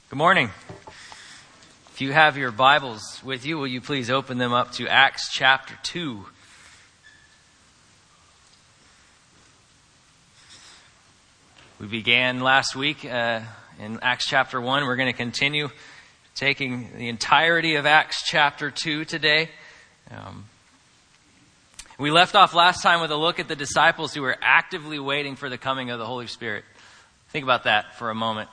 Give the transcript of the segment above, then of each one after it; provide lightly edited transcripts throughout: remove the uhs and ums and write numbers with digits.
Good morning. If you have your Bibles with you, will you please open them up to Acts chapter 2. We began last week in Acts chapter 1. We're going to continue taking the entirety of Acts chapter 2 today. We left off last time with a look at the disciples who were actively waiting for the coming of the Holy Spirit. Think about that for a moment.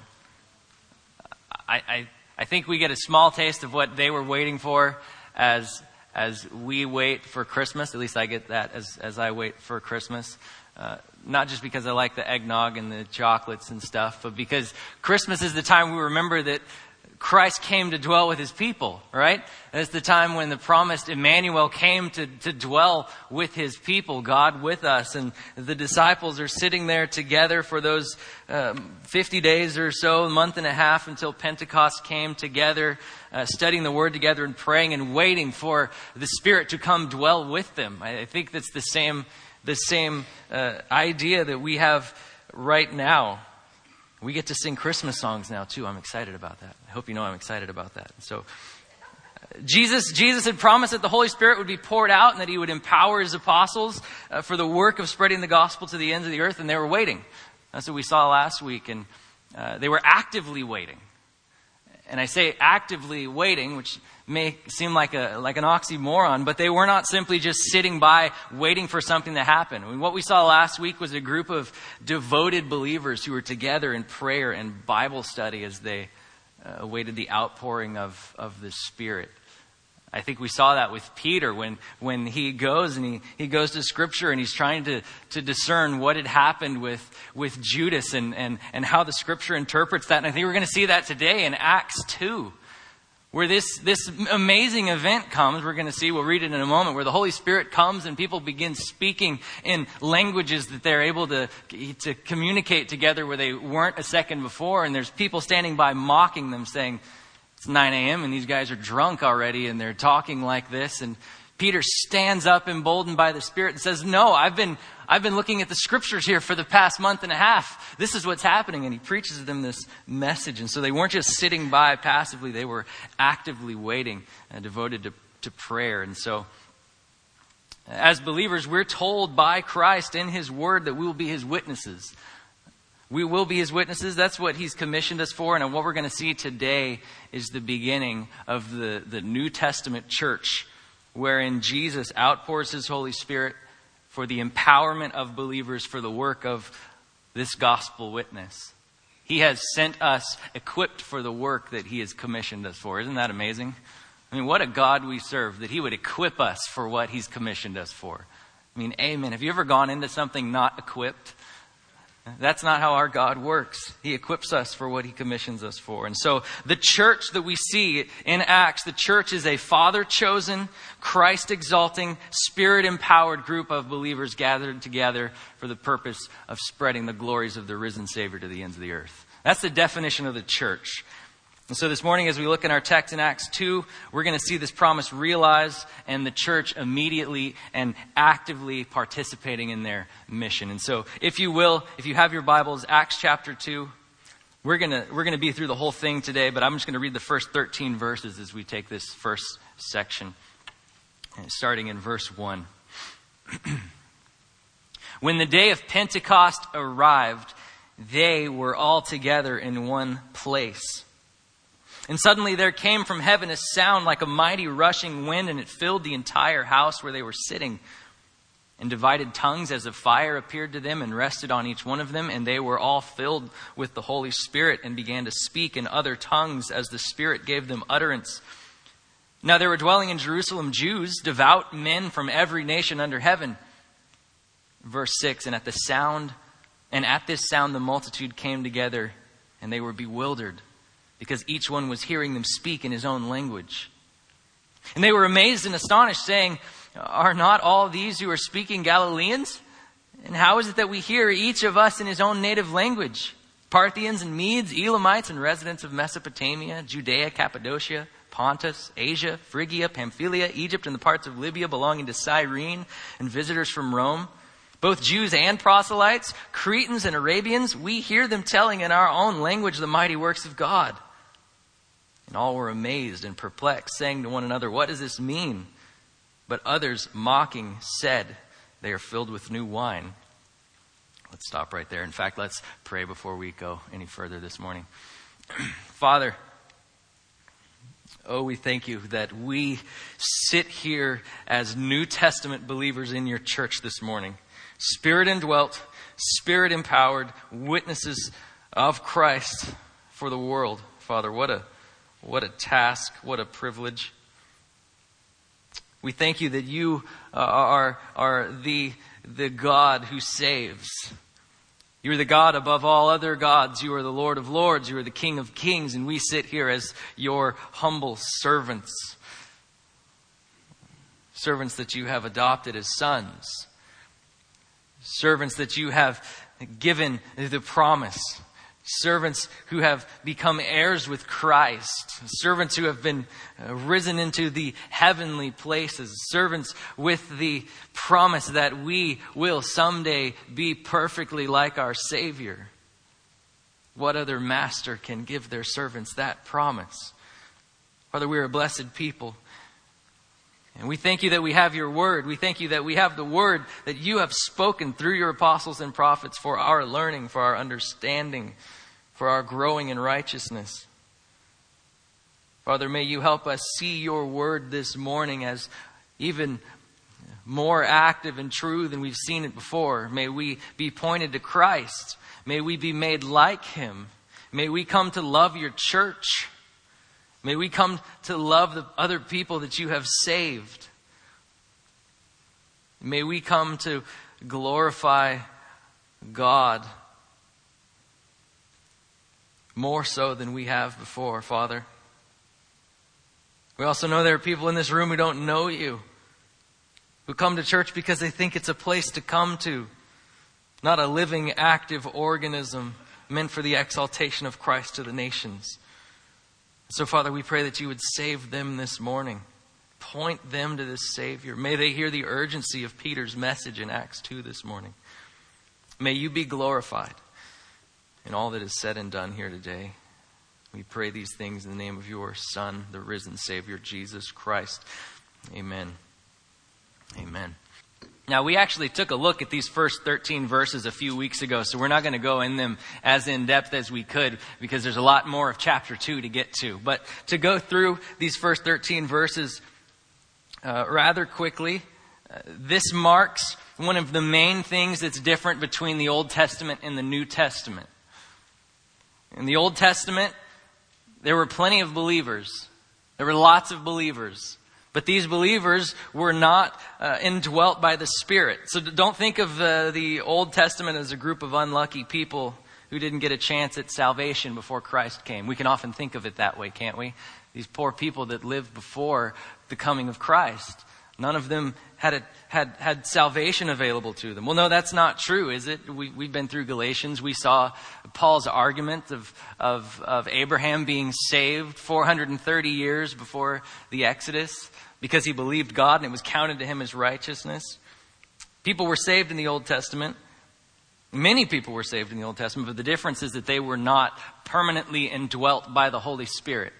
I think we get a small taste of what they were waiting for as we wait for Christmas. At least I get that as I wait for Christmas. Not just because I like the eggnog and the chocolates and stuff, but because Christmas is the time we remember that Christ came to dwell with his people, right? And it's the time when the promised Emmanuel came to dwell with his people, God with us. And the disciples are sitting there together for those 50 days or so, a month and a half until Pentecost came together, studying the Word together and praying and waiting for the Spirit to come dwell with them. I think that's the same idea that we have right now. We get to sing Christmas songs now, too. I'm excited about that. I hope you know I'm excited about that. So, Jesus had promised that the Holy Spirit would be poured out and that he would empower his apostles for the work of spreading the gospel to the ends of the earth, and they were waiting. That's what we saw last week, and they were actively waiting. And I say actively waiting, which may seem like an oxymoron, but they were not simply just sitting by waiting for something to happen. I mean, what we saw last week was a group of devoted believers who were together in prayer and Bible study as they awaited the outpouring of the Spirit. I think we saw that with Peter when he goes and he goes to Scripture and he's trying to discern what had happened with Judas and how the Scripture interprets that. And I think we're going to see that today in Acts 2, where this amazing event comes. We're going to see, we'll read it in a moment, where the Holy Spirit comes and people begin speaking in languages that they're able to communicate together where they weren't a second before. And there's people standing by mocking them, saying, it's 9 a.m. and these guys are drunk already and they're talking like this. And Peter stands up emboldened by the Spirit and says, no, I've been looking at the Scriptures here for the past month and a half. This is what's happening. And he preaches to them this message. And so they weren't just sitting by passively. They were actively waiting and devoted to prayer. And so as believers, we're told by Christ in his word that we will be his witnesses. We will be his witnesses. That's what he's commissioned us for. And what we're going to see today is the beginning of the New Testament church, wherein Jesus outpours his Holy Spirit for the empowerment of believers for the work of this gospel witness. He has sent us equipped for the work that he has commissioned us for. Isn't that amazing? I mean, what a God we serve, that he would equip us for what he's commissioned us for. I mean, amen. Have you ever gone into something not equipped? That's not how our God works. He equips us for what he commissions us for. And so the church that we see in Acts, the church is a Father-chosen, Christ-exalting, Spirit-empowered group of believers gathered together for the purpose of spreading the glories of the risen Savior to the ends of the earth. That's the definition of the church. And so this morning, as we look in our text in Acts 2, we're going to see this promise realized and the church immediately and actively participating in their mission. And so, if you will, if you have your Bibles, Acts chapter 2, we're going to be through the whole thing today, but I'm just going to read the first 13 verses as we take this first section, starting in verse 1. When the day of Pentecost arrived, they were all together in one place. And suddenly there came from heaven a sound like a mighty rushing wind, and it filled the entire house where they were sitting. And divided tongues as of fire appeared to them and rested on each one of them. And they were all filled with the Holy Spirit and began to speak in other tongues as the Spirit gave them utterance. Now there were dwelling in Jerusalem Jews, devout men from every nation under heaven. Verse 6, and at this sound the multitude came together, and they were bewildered, because each one was hearing them speak in his own language. And they were amazed and astonished, saying, are not all these who are speaking Galileans? And how is it that we hear each of us in his own native language? Parthians and Medes, Elamites and residents of Mesopotamia, Judea, Cappadocia, Pontus, Asia, Phrygia, Pamphylia, Egypt, and the parts of Libya belonging to Cyrene, and visitors from Rome, both Jews and proselytes, Cretans and Arabians, we hear them telling in our own language the mighty works of God. And all were amazed and perplexed, saying to one another, "What does this mean?" But others, mocking, said, "They are filled with new wine." Let's stop right there. In fact, let's pray before we go any further this morning. Father, we thank you that we sit here as New Testament believers in your church this morning. Spirit indwelt, Spirit empowered, witnesses of Christ for the world. Father, what a task, what a privilege. We thank you that you are the God who saves. You are the God above all other gods. You are the Lord of lords. You are the King of kings. And we sit here as your humble servants. Servants that you have adopted as sons. Servants that you have given the promise. Servants who have become heirs with Christ. Servants who have been risen into the heavenly places. Servants with the promise that we will someday be perfectly like our Savior. What other master can give their servants that promise? Father, we are a blessed people. And we thank you that we have your word. We thank you that we have the word that you have spoken through your apostles and prophets for our learning, for our understanding, for our growing in righteousness. Father, may you help us see your word this morning as even more active and true than we've seen it before. May we be pointed to Christ. May we be made like him. May we come to love your church. May we come to love the other people that you have saved. May we come to glorify God more so than we have before, Father. We also know there are people in this room who don't know you, who come to church because they think it's a place to come to, not a living, active organism meant for the exaltation of Christ to the nations. So, Father, we pray that you would save them this morning. Point them to this Savior. May they hear the urgency of Peter's message in Acts 2 this morning. May you be glorified in all that is said and done here today. We pray these things in the name of your Son, the risen Savior, Jesus Christ. Amen. Amen. Now, we actually took a look at these first 13 verses a few weeks ago, so we're not going to go in them as in-depth as we could because there's a lot more of chapter 2 to get to. But to go through these first 13 verses rather quickly, this marks one of the main things that's different between the Old Testament and the New Testament. In the Old Testament, there were plenty of believers. There were lots of believers. But these believers were not indwelt by the Spirit. So don't think of the Old Testament as a group of unlucky people who didn't get a chance at salvation before Christ came. We can often think of it that way, can't we? These poor people that lived before the coming of Christ. None of them had salvation available to them. Well, no, that's not true, is it? We've been through Galatians. We saw Paul's argument of Abraham being saved 430 years before the Exodus because he believed God and it was counted to him as righteousness. People were saved in the Old Testament. Many people were saved in the Old Testament, but the difference is that they were not permanently indwelt by the Holy Spirit.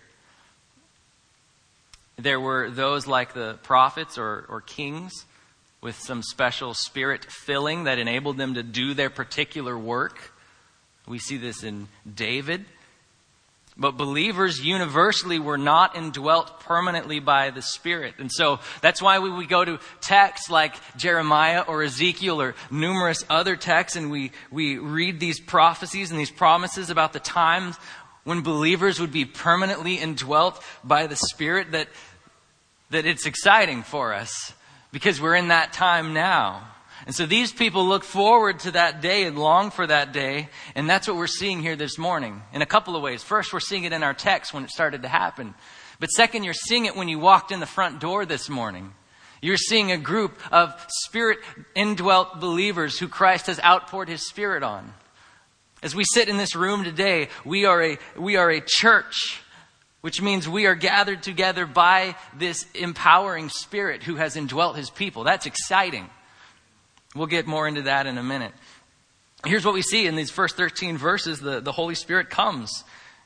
There were those like the prophets or kings with some special spirit filling that enabled them to do their particular work. We see this in David. But believers universally were not indwelt permanently by the Spirit. And so that's why we go to texts like Jeremiah or Ezekiel or numerous other texts and we read these prophecies and these promises about the times when believers would be permanently indwelt by the Spirit, that it's exciting for us because we're in that time now. And so these people look forward to that day and long for that day. And that's what we're seeing here this morning in a couple of ways. First, we're seeing it in our text when it started to happen. But second, you're seeing it when you walked in the front door this morning. You're seeing a group of Spirit indwelt believers who Christ has outpoured His Spirit on. As we sit in this room today, we are a church, which means we are gathered together by this empowering Spirit who has indwelt His people. That's exciting. We'll get more into that in a minute. Here's what we see in these first 13 verses. The Holy Spirit comes.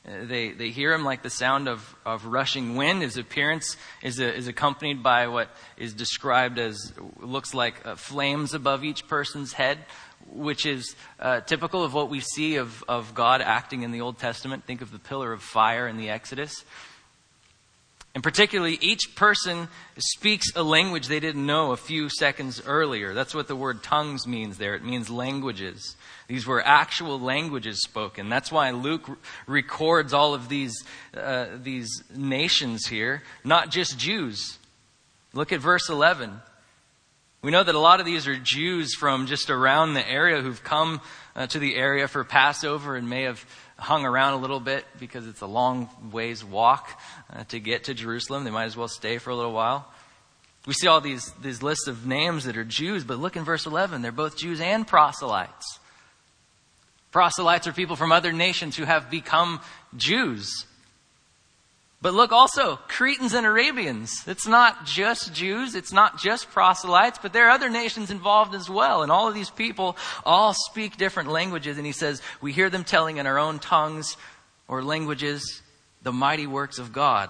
They hear him like the sound of rushing wind. His appearance is accompanied by what is described as, looks like flames above each person's head, which is typical of what we see of God acting in the Old Testament. Think of the pillar of fire in the Exodus. And particularly, each person speaks a language they didn't know a few seconds earlier. That's what the word tongues means there. It means languages. These were actual languages spoken. That's why Luke records all of these nations here, not just Jews. Look at verse 11. We know that a lot of these are Jews from just around the area who've come to the area for Passover and may have hung around a little bit because it's a long ways walk to get to Jerusalem. They might as well stay for a little while. We see all these lists of names that are Jews, but look in verse 11. They're both Jews and proselytes. Proselytes are people from other nations who have become Jews. But look also, Cretans and Arabians. It's not just Jews, it's not just proselytes, but there are other nations involved as well. And all of these people all speak different languages. And he says, we hear them telling in our own tongues or languages the mighty works of God.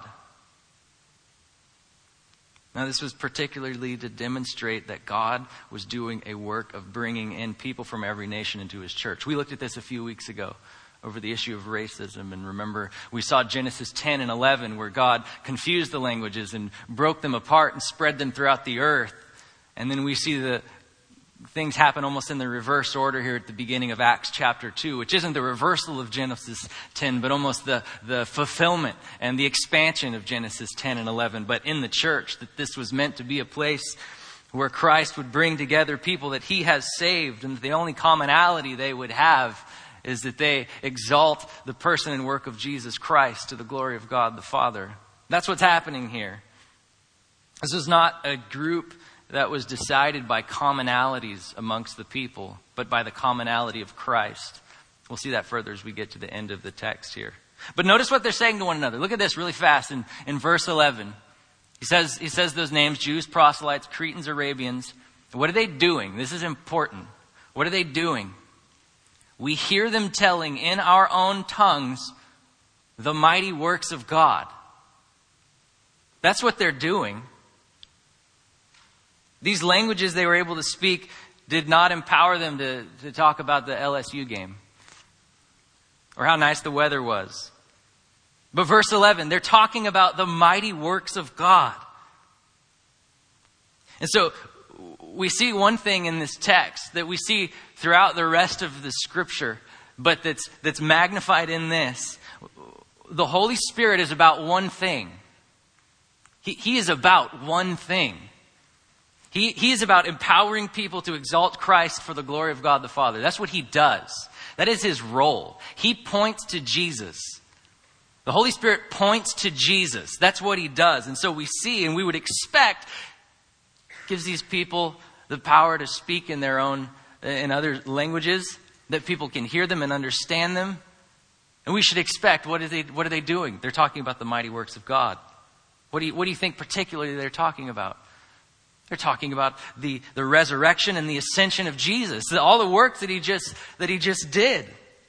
Now, this was particularly to demonstrate that God was doing a work of bringing in people from every nation into his church. We looked at this a few weeks ago over the issue of racism. And remember, we saw Genesis 10 and 11 where God confused the languages and broke them apart and spread them throughout the earth. And then we see the things happen almost in the reverse order here at the beginning of Acts chapter 2, which isn't the reversal of Genesis 10, but almost the fulfillment and the expansion of Genesis 10 and 11. But in the church, that this was meant to be a place where Christ would bring together people that he has saved, and the only commonality they would have is that they exalt the person and work of Jesus Christ to the glory of God the Father. That's what's happening here. This is not a group that was decided by commonalities amongst the people, but by the commonality of Christ. We'll see that further as we get to the end of the text here. But notice what they're saying to one another. Look at this really fast in verse 11. He says those names, Jews, proselytes, Cretans, Arabians. What are they doing? This is important. What are they doing? We hear them telling in our own tongues the mighty works of God. That's what they're doing. These languages they were able to speak did not empower them to talk about the LSU game or how nice the weather was. But verse 11, they're talking about the mighty works of God. And so we see one thing in this text that we see throughout the rest of the scripture, but that's magnified in this. The Holy Spirit is about one thing. He is about one thing. He is about empowering people to exalt Christ for the glory of God the Father. That's what he does. That is his role. He points to Jesus. The Holy Spirit points to Jesus. That's what he does. And so we see, and we would expect, gives these people the power to speak in their own, in other languages, that people can hear them and understand them. And we should expect, what are they doing? They're talking about the mighty works of God. What do you think particularly they're talking about? They're talking about the resurrection and the ascension of Jesus. All the work that he just did.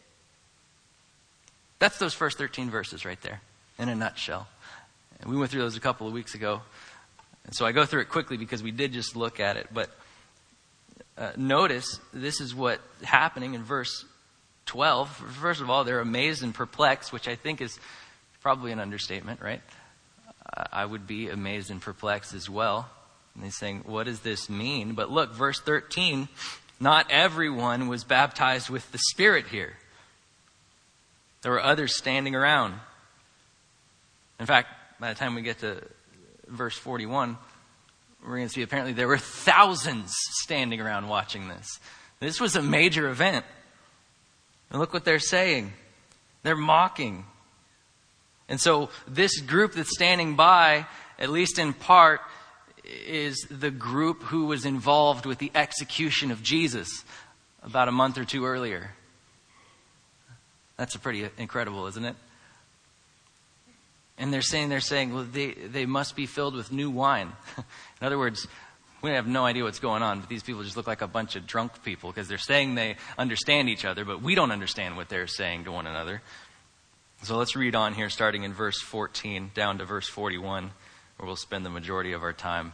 That's those first 13 verses right there, in a nutshell. And we went through those a couple of weeks ago. And so I go through it quickly because we did just look at it. But notice, this is what's happening in verse 12. First of all, they're amazed and perplexed, which I think is probably an understatement, right? I would be amazed and perplexed as well. And they're saying, what does this mean? But look, verse 13, not everyone was baptized with the Spirit here. There were others standing around. In fact, by the time we get to verse 41, we're going to see apparently there were thousands standing around watching this. This was a major event. And look what they're saying. They're mocking. And so this group that's standing by, at least in part, is the group who was involved with the execution of Jesus about a month or two earlier. That's pretty incredible, isn't it? And they're saying, well, they must be filled with new wine. In other words, we have no idea what's going on, but these people just look like a bunch of drunk people because they're saying they understand each other, but we don't understand what they're saying to one another. So let's read on here, starting in verse 14 down to verse 41, where we'll spend the majority of our time.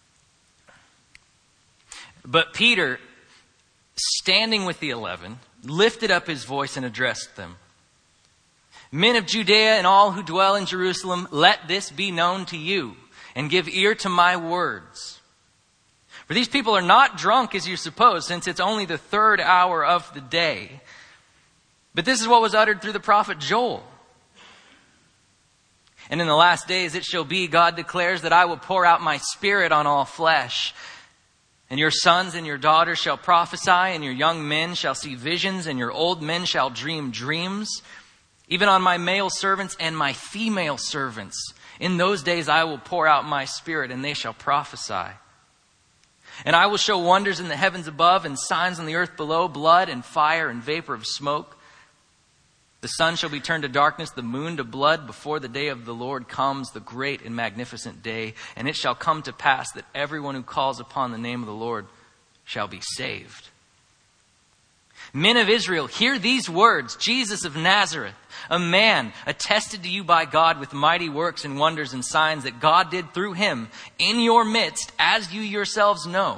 But Peter, standing with the 11, lifted up his voice and addressed them. Men of Judea and all who dwell in Jerusalem, let this be known to you, and give ear to my words. For these people are not drunk as you suppose, since it's only the 3rd hour of the day. But this is what was uttered through the prophet Joel. And in the last days it shall be, God declares, that I will pour out my spirit on all flesh. And your sons and your daughters shall prophesy, and your young men shall see visions, and your old men shall dream dreams. Even on my male servants and my female servants, in those days I will pour out my spirit, and they shall prophesy. And I will show wonders in the heavens above, and signs on the earth below, blood and fire and vapor of smoke. The sun shall be turned to darkness, the moon to blood, before the day of the Lord comes, the great and magnificent day. And it shall come to pass that everyone who calls upon the name of the Lord shall be saved. Men of Israel, hear these words. Jesus of Nazareth, a man attested to you by God with mighty works and wonders and signs that God did through him in your midst, as you yourselves know.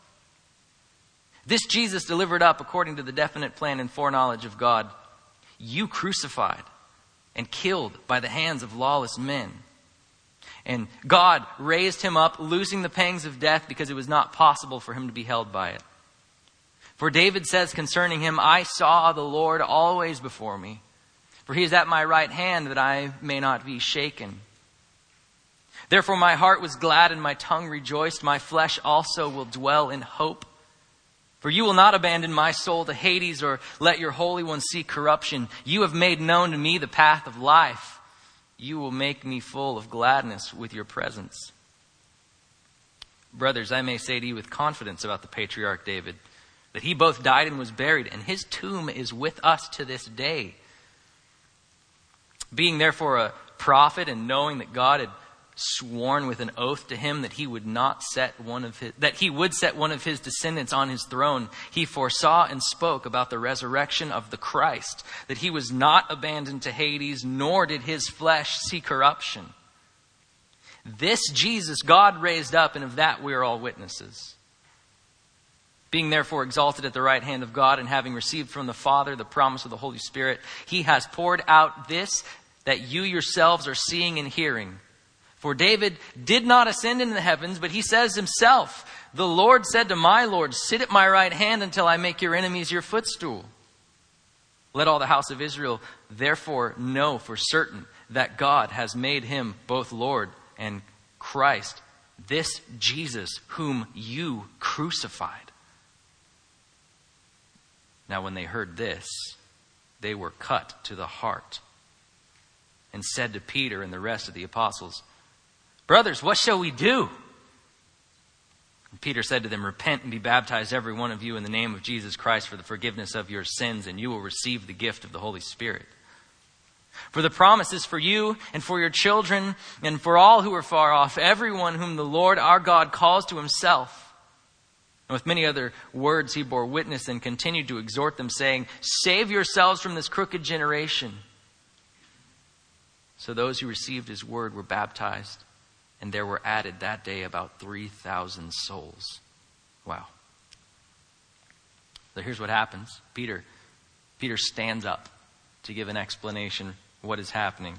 This Jesus delivered up according to the definite plan and foreknowledge of God, you crucified and killed by the hands of lawless men. And God raised him up, loosing the pangs of death, because it was not possible for him to be held by it. For David says concerning him, I saw the Lord always before me, for he is at my right hand, that I may not be shaken. Therefore my heart was glad and my tongue rejoiced. My flesh also will dwell in hope. For you will not abandon my soul to Hades, or let your Holy One see corruption. You have made known to me the path of life. You will make me full of gladness with your presence. Brothers, I may say to you with confidence about the patriarch David, that he both died and was buried, and his tomb is with us to this day. Being therefore a prophet, and knowing that God had sworn with an oath to him that he would set one of his descendants on his throne, he foresaw and spoke about the resurrection of the Christ, that he was not abandoned to Hades, nor did his flesh see corruption. This Jesus God raised up, and of that we are all witnesses. Being therefore exalted at the right hand of God, and having received from the Father the promise of the Holy Spirit, he has poured out this that you yourselves are seeing and hearing. For David did not ascend into the heavens, but he says himself, the Lord said to my Lord, sit at my right hand until I make your enemies your footstool. Let all the house of Israel therefore know for certain that God has made him both Lord and Christ, this Jesus whom you crucified. Now when they heard this, they were cut to the heart, and said to Peter and the rest of the apostles, brothers, what shall we do? And Peter said to them, repent and be baptized every one of you in the name of Jesus Christ for the forgiveness of your sins, and you will receive the gift of the Holy Spirit. For the promise is for you and for your children and for all who are far off, everyone whom the Lord our God calls to himself. And with many other words he bore witness and continued to exhort them, saying, save yourselves from this crooked generation. So those who received his word were baptized, and there were added that day about 3,000 souls. Wow. So here's what happens. Peter stands up to give an explanation of what is happening.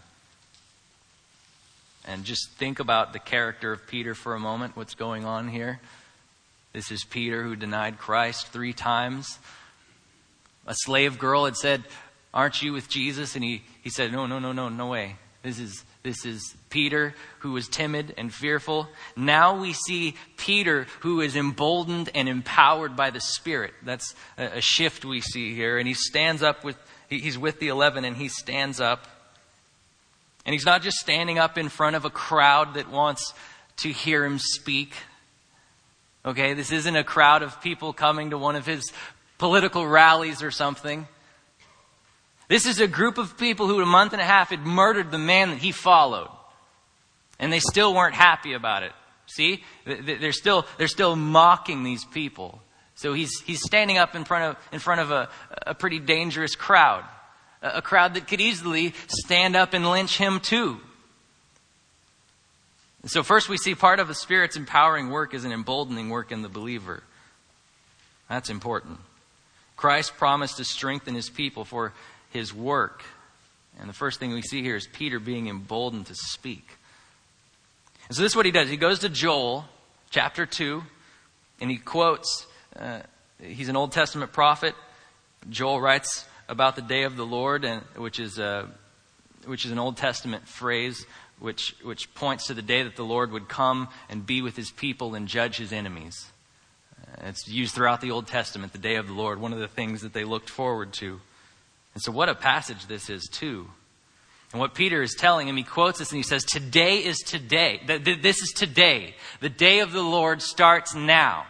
And just think about the character of Peter for a moment, what's going on here. This is Peter who denied Christ 3 times. A slave girl had said, aren't you with Jesus? And he said, no way. This is Peter who was timid and fearful. Now we see Peter who is emboldened and empowered by the Spirit. That's a shift we see here. And he stands up he's with the 11, and he stands up. And he's not just standing up in front of a crowd that wants to hear him speak. Okay, this isn't a crowd of people coming to one of his political rallies or something. This is a group of people who a month and a half had murdered the man that he followed. And they still weren't happy about it. See? They're still mocking these people. So he's standing up in front of a pretty dangerous crowd. A crowd that could easily stand up and lynch him too. And so first we see part of the Spirit's empowering work is an emboldening work in the believer. That's important. Christ promised to strengthen his people for his work. And the first thing we see here is Peter being emboldened to speak. And so this is what he does. He goes to Joel chapter 2 and he quotes, he's an Old Testament prophet. Joel writes about the day of the Lord, and which is an Old Testament phrase which points to the day that the Lord would come and be with his people and judge his enemies. It's used throughout the Old Testament, the day of the Lord, one of the things that they looked forward to. And so what a passage this is too. And what Peter is telling him, he quotes this and he says, today is today. This is today. The day of the Lord starts now.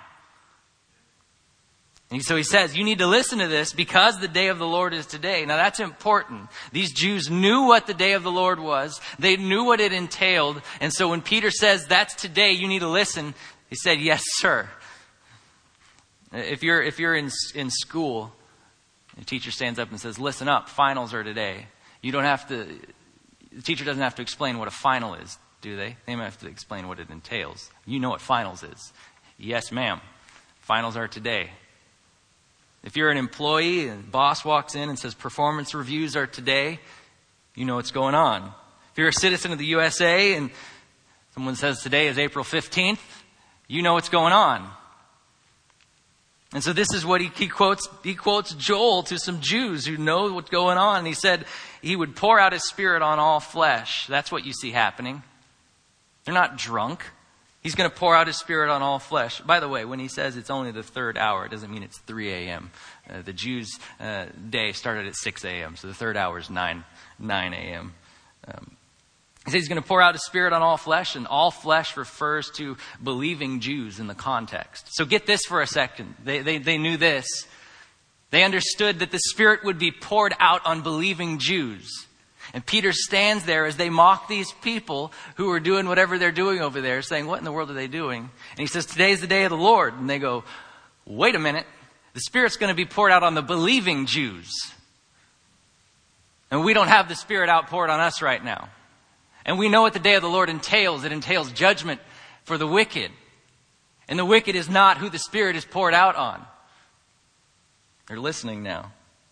And so he says, you need to listen to this because the day of the Lord is today. Now that's important. These Jews knew what the day of the Lord was. They knew what it entailed. And so when Peter says, that's today, you need to listen. He said, yes, sir. If you're in school, the teacher stands up and says, listen up, finals are today. The teacher doesn't have to explain what a final is, do they? They have to explain what it entails. You know what finals is. Yes, ma'am. Finals are today. If you're an employee and the boss walks in and says performance reviews are today, you know what's going on. If you're a citizen of the USA and someone says today is April 15th, you know what's going on. And so this is what he quotes. He quotes Joel to some Jews who know what's going on. And he said he would pour out his Spirit on all flesh. That's what you see happening. They're not drunk. He's going to pour out his Spirit on all flesh. By the way, when he says it's only the third hour, it doesn't mean it's 3 a.m. The Jews' day started at 6 a.m. So the third hour is 9 a.m. He says he's going to pour out his Spirit on all flesh, and all flesh refers to believing Jews in the context. So get this for a second. They knew this. They understood that the Spirit would be poured out on believing Jews. And Peter stands there as they mock these people who are doing whatever they're doing over there, saying, what in the world are they doing? And he says, today's the day of the Lord. And they go, wait a minute. The Spirit's going to be poured out on the believing Jews. And we don't have the Spirit outpoured on us right now. And we know what the day of the Lord entails. It entails judgment for the wicked. And the wicked is not who the Spirit is poured out on. They're listening now.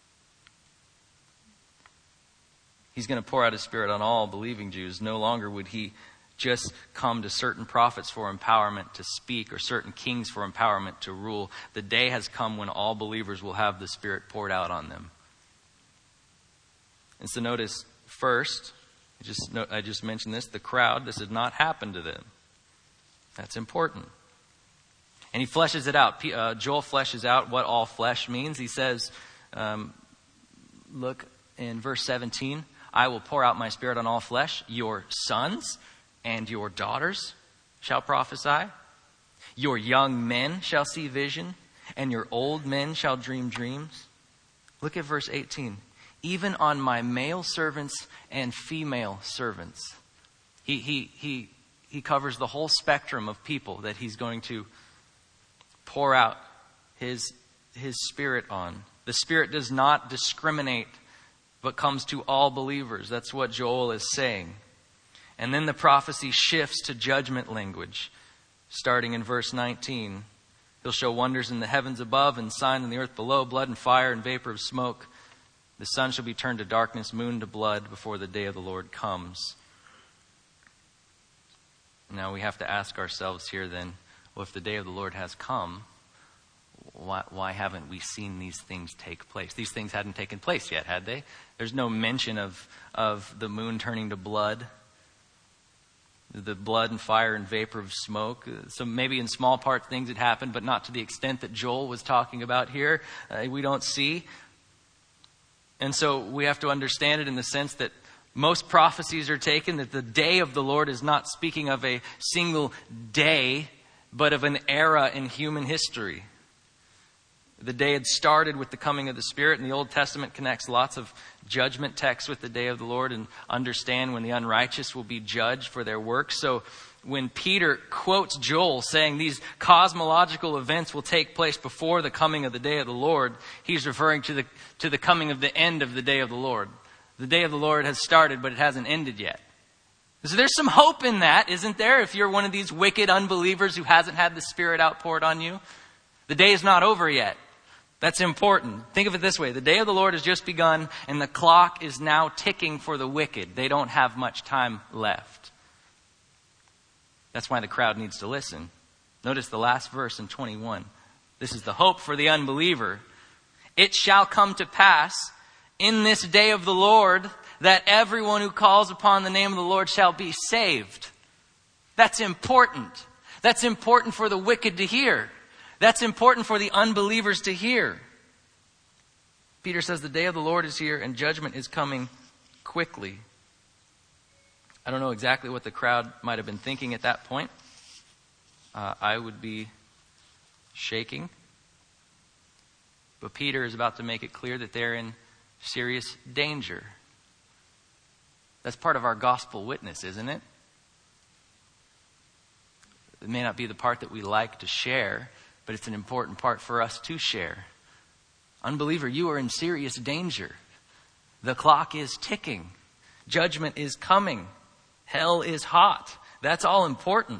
He's going to pour out his Spirit on all believing Jews. No longer would he just come to certain prophets for empowerment to speak or certain kings for empowerment to rule. The day has come when all believers will have the Spirit poured out on them. And so notice first, I just mentioned this, the crowd, this did not happen to them. That's important. And he fleshes it out. Joel fleshes out what all flesh means. He says, look in verse 17, I will pour out my Spirit on all flesh. Your sons and your daughters shall prophesy. Your young men shall see vision, and your old men shall dream dreams. Look at verse 18. Even on my male servants and female servants. He covers the whole spectrum of people that he's going to pour out his Spirit on. The Spirit does not discriminate, but comes to all believers. That's what Joel is saying. And then the prophecy shifts to judgment language, starting in verse 19. He'll show wonders in the heavens above and signs in the earth below, blood and fire and vapor of smoke. The sun shall be turned to darkness, moon to blood, before the day of the Lord comes. Now we have to ask ourselves here then, well, if the day of the Lord has come, why haven't we seen these things take place? These things hadn't taken place yet, had they? There's no mention of the moon turning to blood, the blood and fire and vapor of smoke. So maybe in small part things had happened, but not to the extent that Joel was talking about here. We don't see. And so we have to understand it in the sense that most prophecies are taken that the day of the Lord is not speaking of a single day, but of an era in human history. The day had started with the coming of the Spirit, and the Old Testament connects lots of judgment texts with the day of the Lord and understand when the unrighteous will be judged for their works. So when Peter quotes Joel saying these cosmological events will take place before the coming of the day of the Lord, he's referring to the coming of the end of the day of the Lord. The day of the Lord has started, but it hasn't ended yet. So there's some hope in that, isn't there? If you're one of these wicked unbelievers who hasn't had the Spirit outpoured on you, the day is not over yet. That's important. Think of it this way. The day of the Lord has just begun, and the clock is now ticking for the wicked. They don't have much time left. That's why the crowd needs to listen. Notice the last verse in 21. This is the hope for the unbeliever. It shall come to pass in this day of the Lord that everyone who calls upon the name of the Lord shall be saved. That's important. That's important for the wicked to hear. That's important for the unbelievers to hear. Peter says the day of the Lord is here and judgment is coming quickly. I don't know exactly what the crowd might have been thinking at that point. I would be shaking. But Peter is about to make it clear that they're in serious danger. That's part of our gospel witness, isn't it? It may not be the part that we like to share, but it's an important part for us to share. Unbeliever, you are in serious danger. The clock is ticking. Judgment is coming. Hell is hot. That's all important.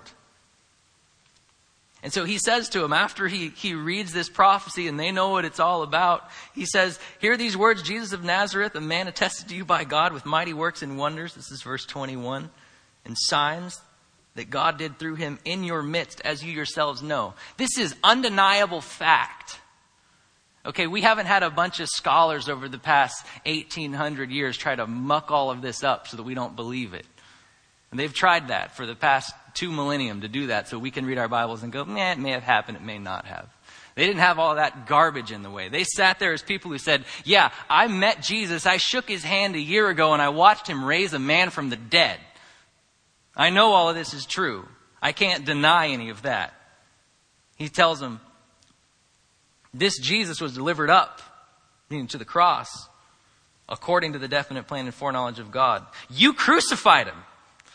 And so he says to them, after he reads this prophecy and they know what it's all about, he says, hear these words, Jesus of Nazareth, a man attested to you by God with mighty works and wonders. This is verse 21. And signs that God did through him in your midst, as you yourselves know. This is undeniable fact. Okay, we haven't had a bunch of scholars over the past 1,800 years try to muck all of this up so that we don't believe it. And they've tried that for the past 2 millennium to do that so we can read our Bibles and go, it may have happened, it may not have. They didn't have all that garbage in the way. They sat there as people who said, yeah, I met Jesus, I shook his hand a year ago and I watched him raise a man from the dead. I know all of this is true. I can't deny any of that. He tells them, this Jesus was delivered up, meaning to the cross, according to the definite plan and foreknowledge of God. You crucified him.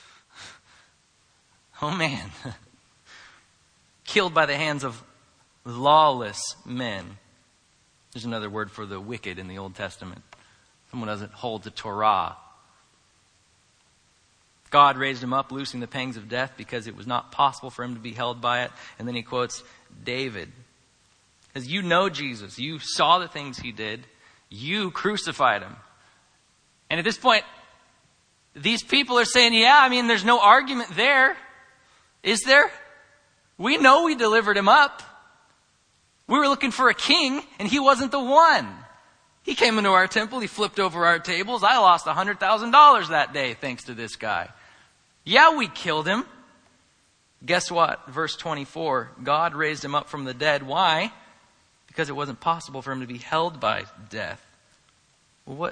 Oh man. Killed by the hands of lawless men. There's another word for the wicked in the Old Testament. Someone doesn't hold the Torah. God raised him up, loosing the pangs of death because it was not possible for him to be held by it. And then he quotes David. Because you know Jesus. You saw the things he did. You crucified him. And at this point, these people are saying, there's no argument there. Is there? We know we delivered him up. We were looking for a king, and he wasn't the one. He came into our temple. He flipped over our tables. I lost $100,000 that day thanks to this guy. Yeah, we killed him. Guess what? Verse 24, God raised him up from the dead. Why? Because it wasn't possible for him to be held by death. Well,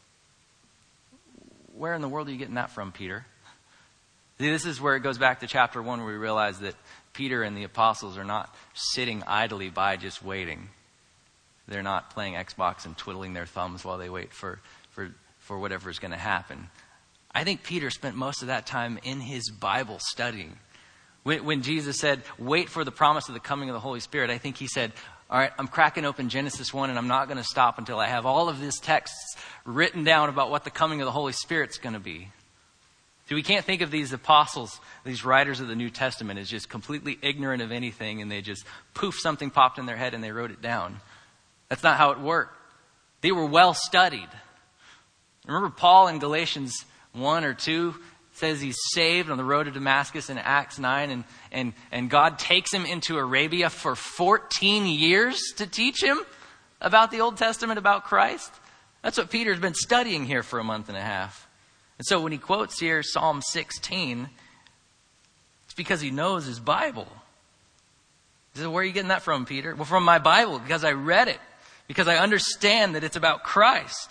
where in the world are you getting that from, Peter? See, this is where it goes back to chapter 1 where we realize that Peter and the apostles are not sitting idly by just waiting. They're not playing Xbox and twiddling their thumbs while they wait for whatever's going to happen. I think Peter spent most of that time in his Bible studying. When Jesus said, wait for the promise of the coming of the Holy Spirit, I think he said, all right, I'm cracking open Genesis 1 and I'm not going to stop until I have all of these texts written down about what the coming of the Holy Spirit's going to be. So we can't think of these apostles, these writers of the New Testament, as just completely ignorant of anything and they just something popped in their head and they wrote it down. That's not how it worked. They were well studied. Remember Paul in Galatians 1 or 2 says he's saved on the road to Damascus in Acts 9 and God takes him into Arabia for 14 years to teach him about the Old Testament, about Christ. That's what Peter's been studying here for a month and a half. And so when he quotes here Psalm 16, it's because he knows his Bible. He says, where are you getting that from, Peter? Well, from my Bible, because I read it. Because I understand that it's about Christ.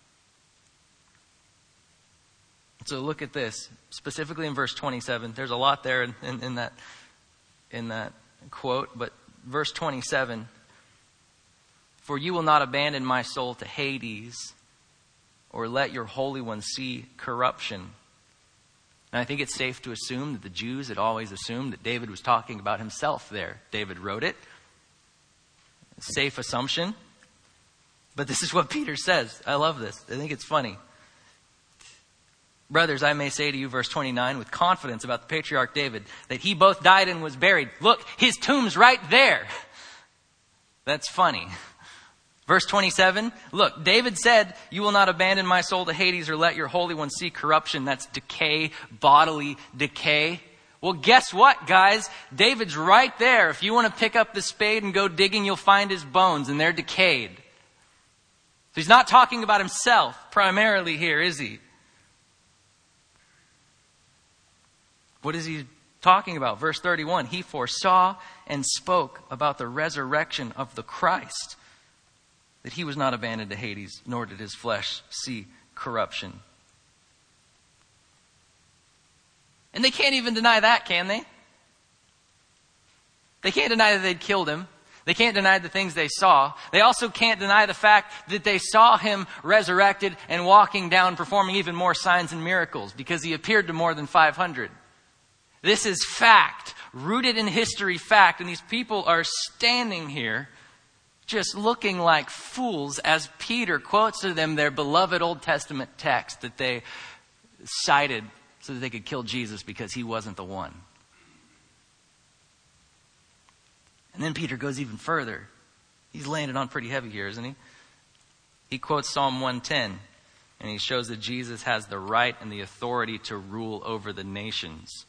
So look at this, specifically in verse 27. There's a lot there in that quote, but verse 27. For you will not abandon my soul to Hades, or let your Holy One see corruption. And I think it's safe to assume that the Jews had always assumed that David was talking about himself there. David wrote it. Safe assumption. But this is what Peter says. I love this. I think it's funny. Brothers, I may say to you, verse 29, with confidence about the patriarch David, that he both died and was buried. Look, his tomb's right there. That's funny. Verse 27, look, David said, you will not abandon my soul to Hades or let your Holy One see corruption. That's decay, bodily decay. Well, guess what, guys? David's right there. If you want to pick up the spade and go digging, you'll find his bones, and they're decayed. So he's not talking about himself primarily here, is he? What is he talking about? Verse 31, he foresaw and spoke about the resurrection of the Christ, that he was not abandoned to Hades, nor did his flesh see corruption. And they can't even deny that, can they? They can't deny that they'd killed him. They can't deny the things they saw. They also can't deny the fact that they saw him resurrected and walking down, performing even more signs and miracles, because he appeared to more than 500. This is fact, rooted in history fact, and these people are standing here just looking like fools as Peter quotes to them their beloved Old Testament text that they cited so that they could kill Jesus because he wasn't the one. And then Peter goes even further. He's laying it on pretty heavy here, isn't he? He quotes Psalm 110, and he shows that Jesus has the right and the authority to rule over the nations.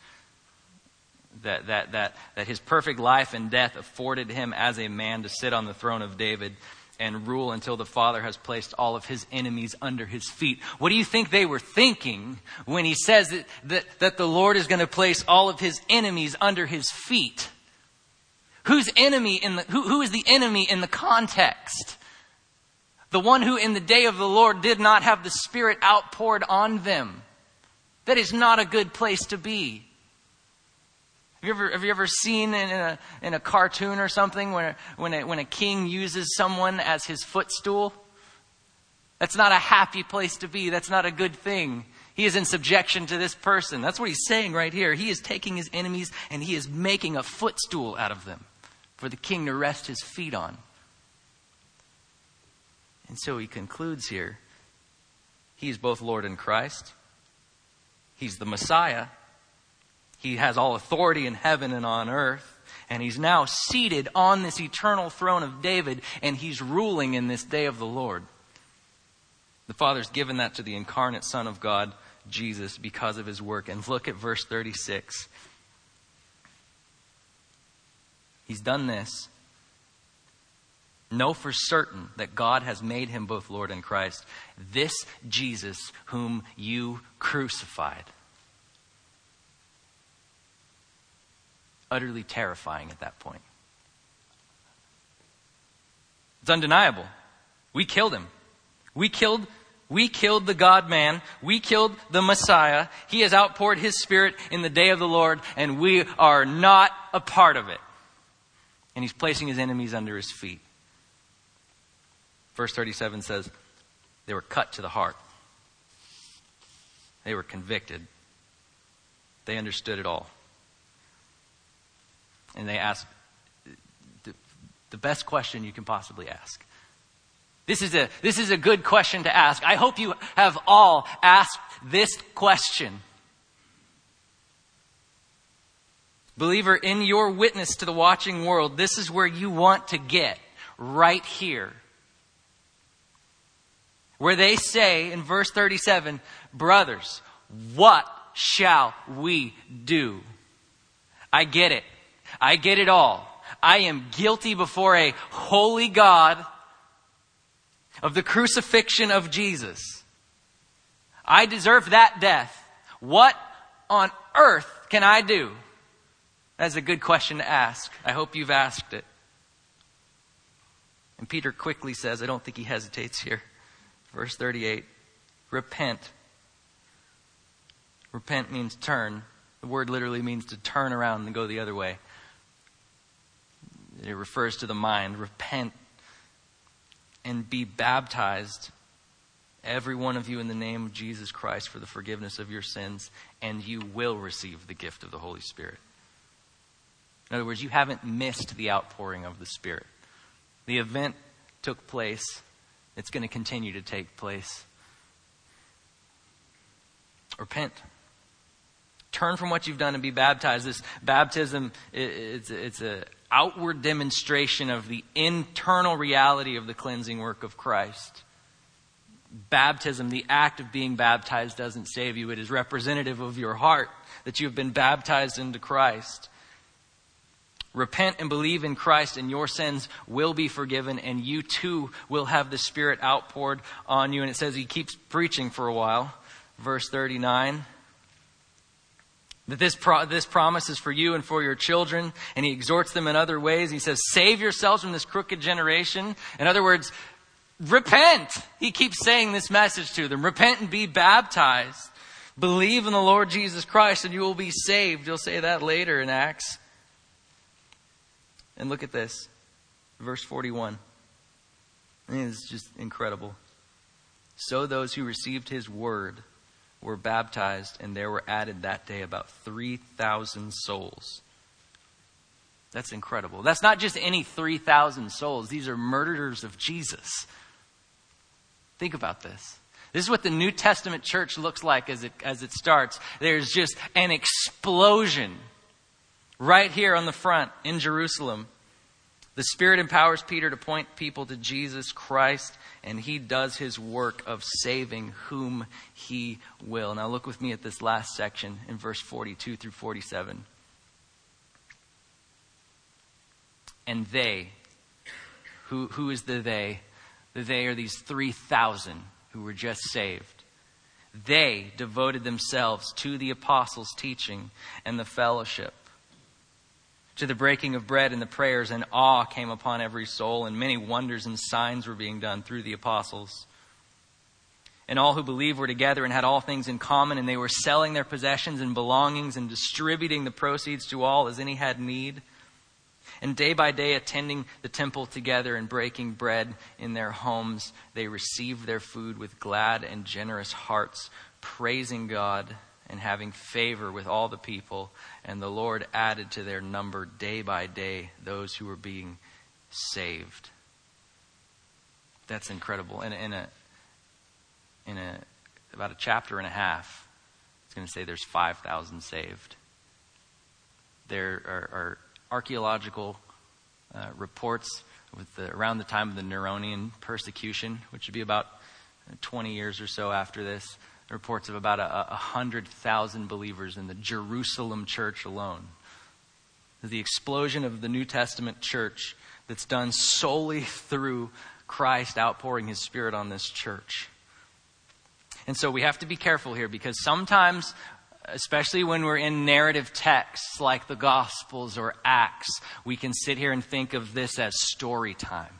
That his perfect life and death afforded him as a man to sit on the throne of David and rule until the Father has placed all of his enemies under his feet. What do you think they were thinking when he says that the Lord is going to place all of his enemies under his feet? Who's enemy who is the enemy in the context? The one who in the day of the Lord did not have the Spirit outpoured on them. That is not a good place to be. Have you ever seen in a cartoon or something when a king uses someone as his footstool? That's not a happy place to be. That's not a good thing. He is in subjection to this person. That's what he's saying right here. He is taking his enemies and he is making a footstool out of them for the king to rest his feet on. And so he concludes here. He is both Lord and Christ. He's the Messiah. He has all authority in heaven and on earth. And he's now seated on this eternal throne of David. And he's ruling in this day of the Lord. The Father's given that to the incarnate Son of God, Jesus, because of his work. And look at verse 36. He's done this. Know for certain that God has made him both Lord and Christ. This Jesus whom you crucified. Utterly terrifying at that point. It's undeniable. We killed him. We killed the God-man. We killed the Messiah. He has outpoured his Spirit in the day of the Lord, and we are not a part of it. And he's placing his enemies under his feet. Verse 37 says, they were cut to the heart. They were convicted. They understood it all. And they asked the best question you can possibly ask. This is a good question to ask. I hope you have all asked this question. Believer, in your witness to the watching world, this is where you want to get, right here. Where they say in verse 37, brothers, what shall we do? I get it. I get it all. I am guilty before a holy God of the crucifixion of Jesus. I deserve that death. What on earth can I do? That's a good question to ask. I hope you've asked it. And Peter quickly says, I don't think he hesitates here. Verse 38, repent. Repent means turn. The word literally means to turn around and go the other way. It refers to the mind. Repent. and be baptized, every one of you, in the name of Jesus Christ for the forgiveness of your sins, and you will receive the gift of the Holy Spirit. In other words, you haven't missed the outpouring of the Spirit. The event took place. It's going to continue to take place. Repent. Turn from what you've done and be baptized. This baptism, it's an outward demonstration of the internal reality of the cleansing work of Christ. Baptism, the act of being baptized, doesn't save you. It is representative of your heart that you have been baptized into Christ. Repent and believe in Christ, and your sins will be forgiven, and you too will have the Spirit outpoured on you. And it says he keeps preaching for a while. Verse 39. That this promise is for you and for your children. And he exhorts them in other ways. He says, save yourselves from this crooked generation. In other words, repent. He keeps saying this message to them. Repent and be baptized. Believe in the Lord Jesus Christ and you will be saved. You'll say that later in Acts. And look at this. Verse 41. It is just incredible. So those who received his word were baptized, and there were added that day about 3,000 souls. That's incredible. That's not just any 3,000 souls. These are murderers of Jesus. Think about this. This is what the New Testament church looks like as it starts. There's just an explosion right here on the front in Jerusalem. The Spirit empowers Peter to point people to Jesus Christ, and he does his work of saving whom he will. Now look with me at this last section in verse 42 through 47. And they, who is the they? The they are these 3,000 who were just saved. They devoted themselves to the apostles' teaching and the fellowship, to the breaking of bread and the prayers, and awe came upon every soul, and many wonders and signs were being done through the apostles. And all who believed were together and had all things in common, and they were selling their possessions and belongings and distributing the proceeds to all as any had need. And day by day, attending the temple together and breaking bread in their homes, they received their food with glad and generous hearts, praising God and having favor with all the people. And the Lord added to their number day by day those who were being saved. That's incredible. In about a chapter and a half, it's going to say there's 5,000 saved. There are archaeological reports around the time of the Neronian persecution, which would be about 20 years or so after this. Reports of about 100,000 believers in the Jerusalem church alone. The explosion of the New Testament church that's done solely through Christ outpouring his Spirit on this church. And so we have to be careful here, because sometimes, especially when we're in narrative texts like the Gospels or Acts, we can sit here and think of this as story time.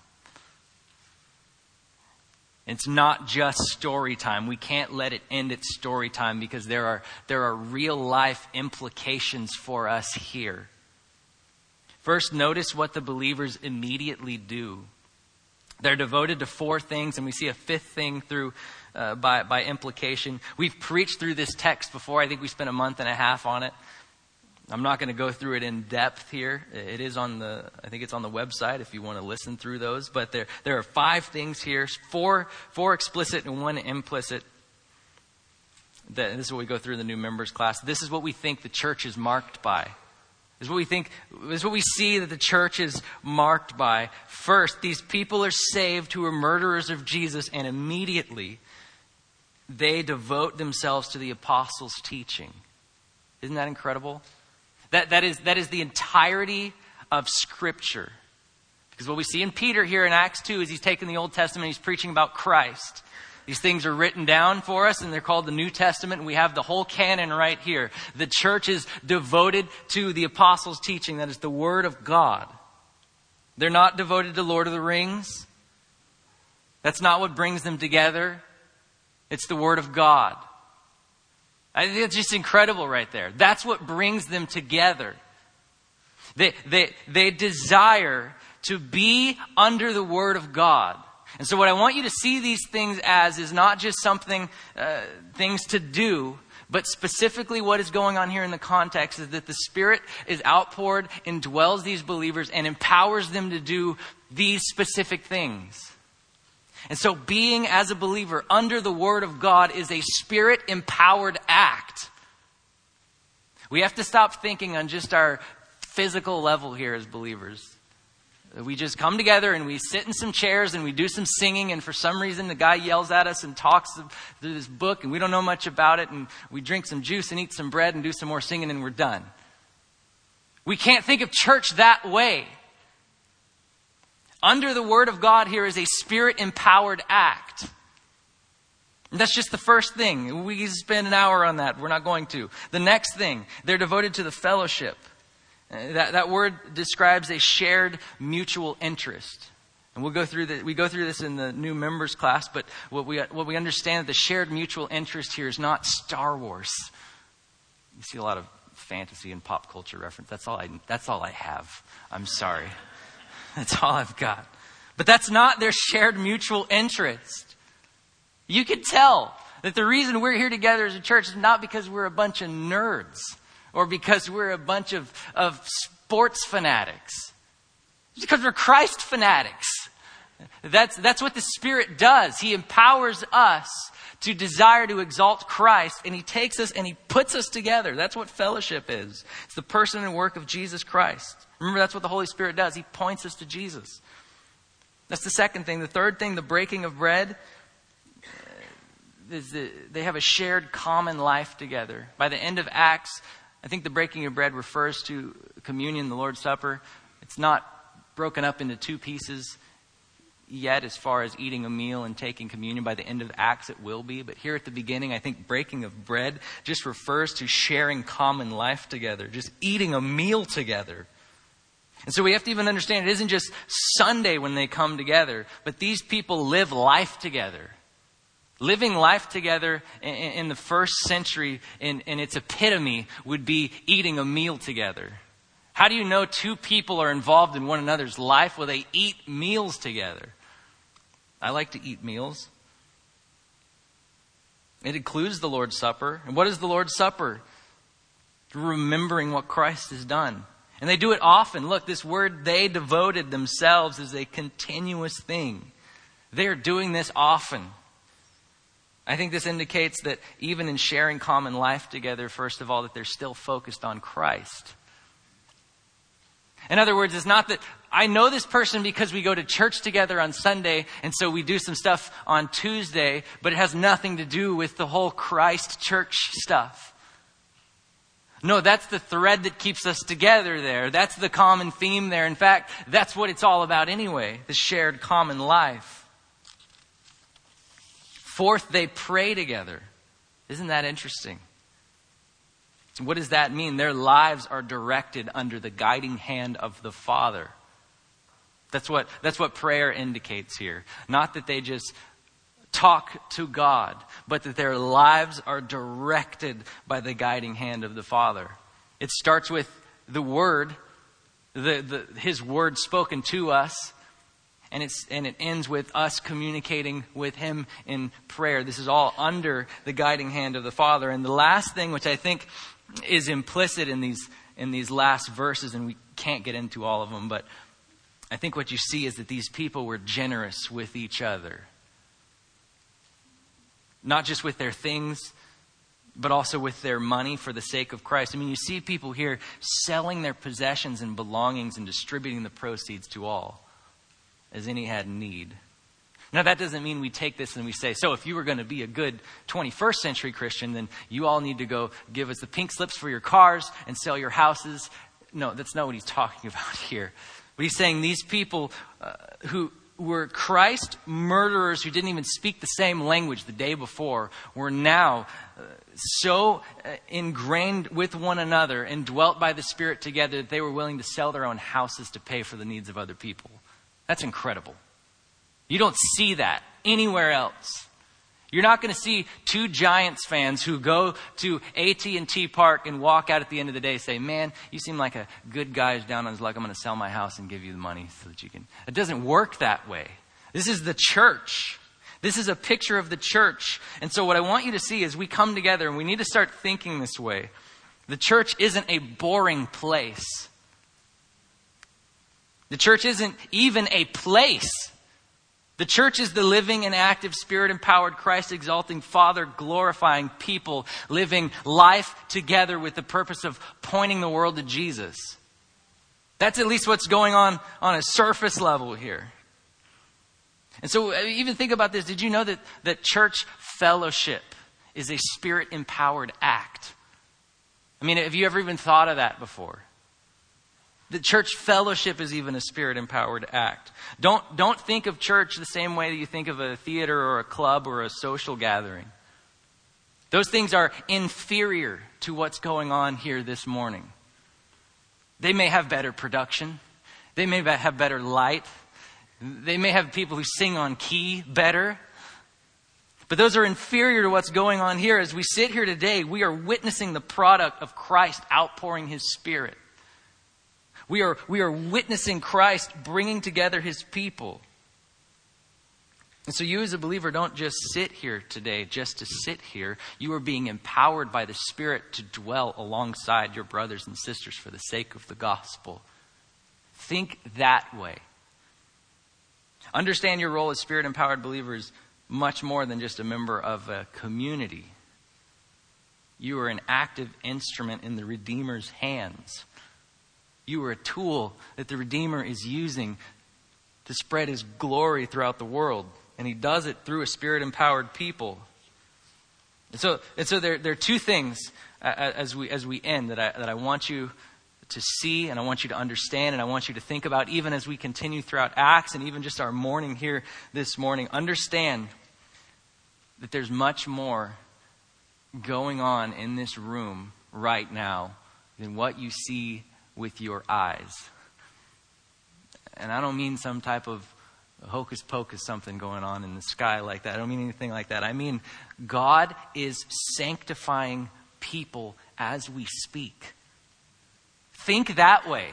It's not just story time. We can't let it end at story time, because there are real life implications for us here. First, notice what the believers immediately do. They're devoted to 4 things, and we see a 5th thing through by implication. We've preached through this text before. I think we spent a month and a half on it. I'm not going to go through it in depth here. It is I think it's on the website if you want to listen through those. But there are 5 things here, 4 explicit and 1 implicit. This is what we go through in the new members class. This is what we think the church is marked by. This is what we see that the church is marked by. First, these people are saved who are murderers of Jesus, and immediately they devote themselves to the apostles' teaching. Isn't that incredible? That is the entirety of Scripture. Because what we see in Peter here in Acts 2 is he's taken the Old Testament, he's preaching about Christ. These things are written down for us, and they're called the New Testament, and we have the whole canon right here. The church is devoted to the apostles' teaching. That is the Word of God. They're not devoted to Lord of the Rings. That's not what brings them together. It's the Word of God. I think it's just incredible right there. That's what brings them together. They desire to be under the Word of God. And so what I want you to see these things as is not just something, things to do, but specifically what is going on here in the context is that the Spirit is outpoured, indwells these believers, and empowers them to do these specific things. And so being as a believer under the Word of God is a Spirit-empowered act. We have to stop thinking on just our physical level here as believers. We just come together and we sit in some chairs and we do some singing, and for some reason the guy yells at us and talks through this book and we don't know much about it, and we drink some juice and eat some bread and do some more singing and we're done. We can't think of church that way. Under the Word of God here is a Spirit-empowered act. And that's just the first thing. We can spend an hour on that. We're not going to. The next thing, they're devoted to the fellowship. That word describes a shared mutual interest. And we go through this in the new members class, but what we understand, the shared mutual interest here is not Star Wars. You see a lot of fantasy and pop culture reference. That's all I have. I'm sorry. That's all I've got. But that's not their shared mutual interest. You can tell that the reason we're here together as a church is not because we're a bunch of nerds or because we're a bunch of sports fanatics. It's because we're Christ fanatics. That's what the Spirit does. He empowers us to desire to exalt Christ, and He takes us and He puts us together. That's what fellowship is. It's the person and work of Jesus Christ. Remember, that's what the Holy Spirit does. He points us to Jesus. That's the second thing. The third thing, the breaking of bread, is they have a shared common life together. By the end of Acts, I think the breaking of bread refers to communion, the Lord's Supper. It's not broken up into two pieces yet as far as eating a meal and taking communion. By the end of Acts it will be. But here at the beginning, I think breaking of bread just refers to sharing common life together. Just eating a meal together. And so we have to even understand it isn't just Sunday when they come together, but these people live life together. Living life together in the first century in its epitome would be eating a meal together. How do you know two people are involved in one another's life? Well, they eat meals together. I like to eat meals. It includes the Lord's Supper. And what is the Lord's Supper? Remembering what Christ has done. And they do it often. Look, this word, they devoted themselves, is a continuous thing. They are doing this often. I think this indicates that even in sharing common life together, first of all, that they're still focused on Christ. In other words, it's not that I know this person because we go to church together on Sunday and so we do some stuff on Tuesday, but it has nothing to do with the whole Christ church stuff. No, that's the thread that keeps us together there. That's the common theme there. In fact, that's what it's all about anyway, the shared common life. Fourth, they pray together. Isn't that interesting? What does that mean? Their lives are directed under the guiding hand of the Father. That's what prayer indicates here. Not that they just talk to God, but that their lives are directed by the guiding hand of the Father. It starts with the Word, His Word spoken to us, and it ends with us communicating with Him in prayer. This is all under the guiding hand of the Father. And the last thing, which I think is implicit in these last verses, and we can't get into all of them, but I think what you see is that these people were generous with each other. Not just with their things, but also with their money for the sake of Christ. I mean, you see people here selling their possessions and belongings and distributing the proceeds to all, as any had need. Now, that doesn't mean we take this and we say, so if you were going to be a good 21st century Christian, then you all need to go give us the pink slips for your cars and sell your houses. No, that's not what he's talking about here. But he's saying these people who were Christ murderers who didn't even speak the same language the day before were now so ingrained with one another and dwelt by the Spirit together that they were willing to sell their own houses to pay for the needs of other people. That's incredible. You don't see that anywhere else. You're not going to see two Giants fans who go to AT&T Park and walk out at the end of the day and say, man, you seem like a good guy who's down on his luck. I'm going to sell my house and give you the money so that you can. It doesn't work that way. This is the church. This is a picture of the church. And so what I want you to see is we come together and we need to start thinking this way. The church isn't a boring place. The church isn't even a place. The church is the living and active, Spirit-empowered, Christ-exalting, Father-glorifying people living life together with the purpose of pointing the world to Jesus. That's at least what's going on a surface level here. And so even think about this. Did you know that church fellowship is a Spirit-empowered act? I mean, have you ever even thought of that before? The church fellowship is even a Spirit-empowered act. Don't think of church the same way that you think of a theater or a club or a social gathering. Those things are inferior to what's going on here this morning. They may have better production. They may have better light. They may have people who sing on key better. But those are inferior to what's going on here. As we sit here today, we are witnessing the product of Christ outpouring His Spirit. We are witnessing Christ bringing together His people. And so you as a believer don't just sit here today just to sit here. You are being empowered by the Spirit to dwell alongside your brothers and sisters for the sake of the gospel. Think that way. Understand your role as Spirit-empowered believers much more than just a member of a community. You are an active instrument in the Redeemer's hands. You are a tool that the Redeemer is using to spread His glory throughout the world. And He does it through a Spirit-empowered people. And so there are two things as we end that I want you to see, and I want you to understand, and I want you to think about, even as we continue throughout Acts and even just our morning here this morning. Understand that there's much more going on in this room right now than what you see with your eyes. And I don't mean some type of hocus pocus something going on in the sky like that. I don't mean anything like that. I mean God is sanctifying people as we speak. Think that way.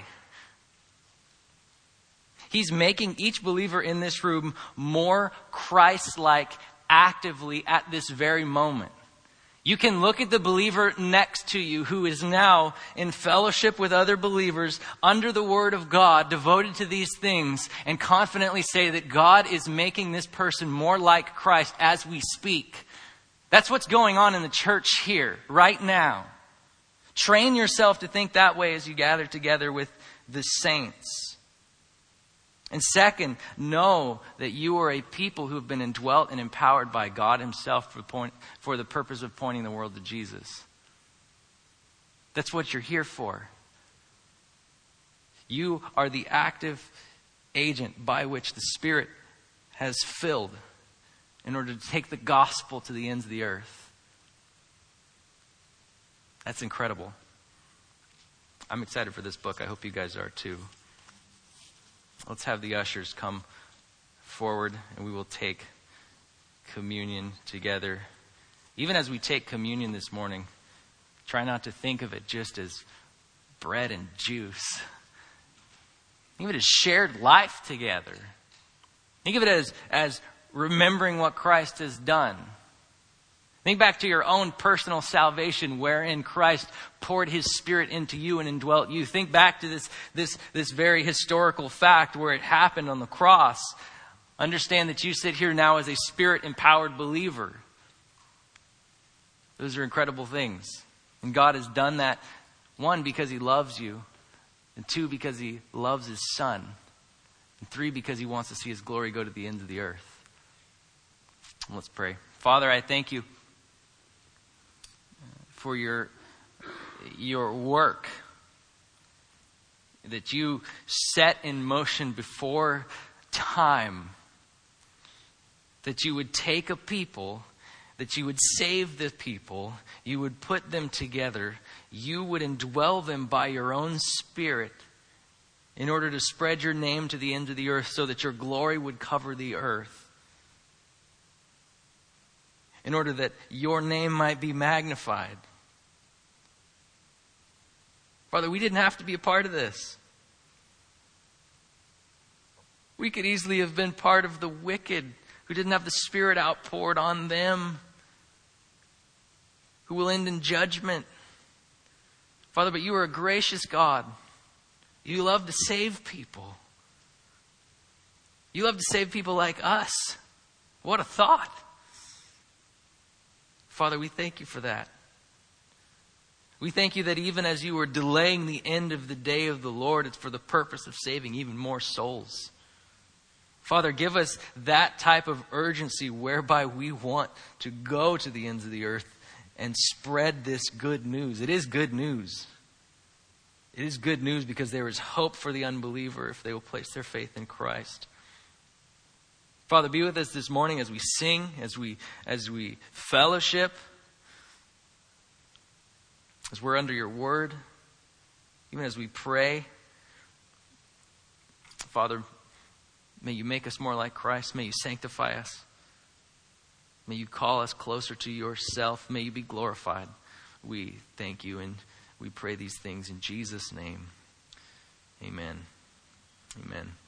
He's making each believer in this room more Christ-like actively at this very moment. You can look at the believer next to you who is now in fellowship with other believers under the Word of God, devoted to these things, and confidently say that God is making this person more like Christ as we speak. That's what's going on in the church here, right now. Train yourself to think that way as you gather together with the saints. And second, know that you are a people who have been indwelt and empowered by God Himself for the purpose of pointing the world to Jesus. That's what you're here for. You are the active agent by which the Spirit has filled in order to take the gospel to the ends of the earth. That's incredible. I'm excited for this book. I hope you guys are too. Let's have the ushers come forward and we will take communion together. Even as we take communion this morning, try not to think of it just as bread and juice. Think of it as shared life together. Think of it as remembering what Christ has done. Think back to your own personal salvation wherein Christ poured His Spirit into you and indwelt you. Think back to this very historical fact where it happened on the cross. Understand that you sit here now as a Spirit-empowered believer. Those are incredible things. And God has done that, one, because He loves you, and two, because He loves His Son, and three, because He wants to see His glory go to the ends of the earth. Let's pray. Father, I thank You for your work that You set in motion before time, that You would take a people, that You would save the people, You would put them together, You would indwell them by Your own Spirit in order to spread Your name to the end of the earth so that Your glory would cover the earth. In order that Your name might be magnified. Father, we didn't have to be a part of this. We could easily have been part of the wicked who didn't have the Spirit outpoured on them, who will end in judgment. Father, but you are a gracious God. You love to save people. You love to save people like us. What a thought. Father, we thank you for that. We thank you that even as you were delaying the end of the day of the Lord, it's for the purpose of saving even more souls. Father, give us that type of urgency whereby we want to go to the ends of the earth and spread this good news. It is good news. It is good news because there is hope for the unbeliever if they will place their faith in Christ. Father, be with us this morning as we sing, as we fellowship, as we're under your word, even as we pray. Father, may you make us more like Christ. May you sanctify us. May you call us closer to yourself. May you be glorified. We thank you and we pray these things in Jesus' name. Amen. Amen.